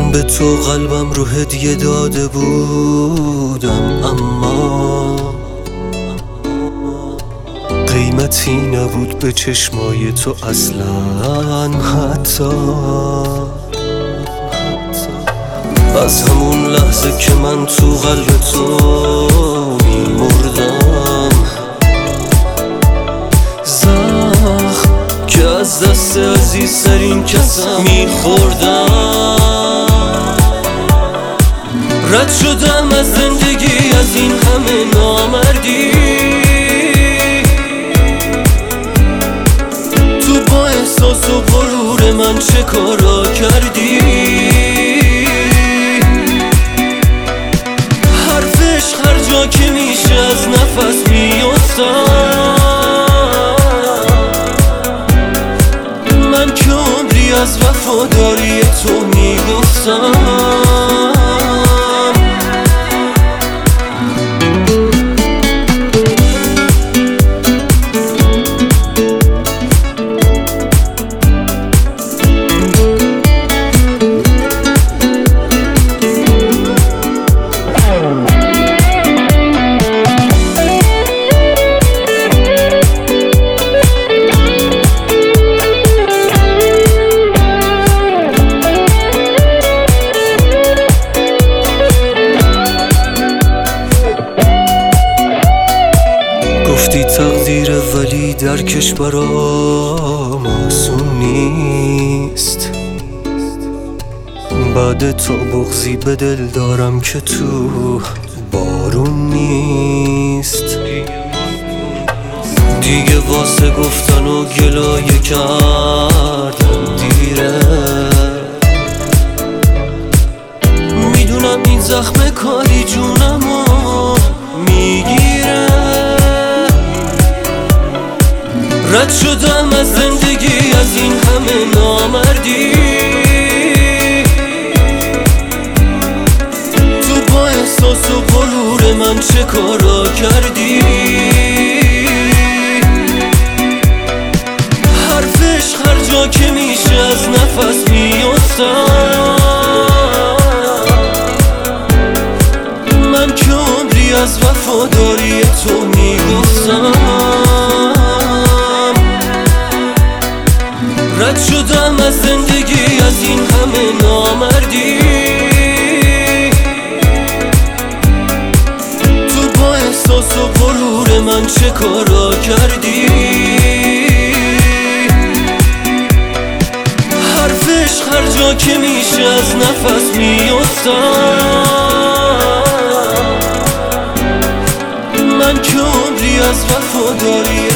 من به تو قلبم رو هدیه داده بودم، اما قیمتی نبود به چشمای تو اصلا. حتی از همون لحظه که من تو قلب تو میمردم، زخم که از دست عزیزترین کسم میخوردم. رد شدم از زندگی، از این همه نامردی، تو با احساس و غرور من چه کارا کردی؟ حرفش هر جا که میشه از نفس میافتم. من که عمری از وفاداری تو میگفتم. گفتی تقدیره ولی درکش برام آسون نیست. بعد تو بغضی به دل دارم که تو بارون نیست. دیگه واسه گفتن و گلایه کردن دیره. میدونم این زخم کاری جونمو میگیره. رد شدم از زندگی، از این همه نامردی، تو با احساس و غرور من چه کارا کردی؟ حرفش هر جا که میشه از نفس میافتم. من که عمری از وفاداری تو میگفتم. رد شدم از زندگی، از این همه نامردی، تو با احساس و غرور من چه کارا کردی؟ حرفش هر جا که میشه از نفس میافتم. من که عمری از وفاداری